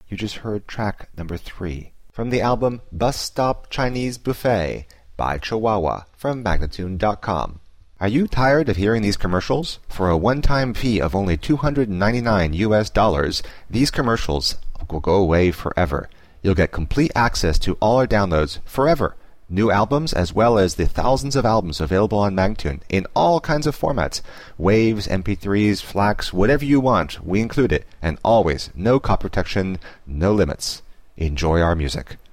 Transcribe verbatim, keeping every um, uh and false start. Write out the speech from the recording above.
You just heard track number three from the album Bus Stop Chinese Buffet by Chihuahua from Magnatune dot com. Are you tired of hearing these commercials? For a one-time fee of only two hundred ninety-nine U S dollars, these commercials will go away forever. You'll get complete access to all our downloads forever. New albums as well as the thousands of albums available on Magnatune in all kinds of formats. Waves, M P threes, FLACs, whatever you want, we include it. And always, no copy protection, no limits. Enjoy our music.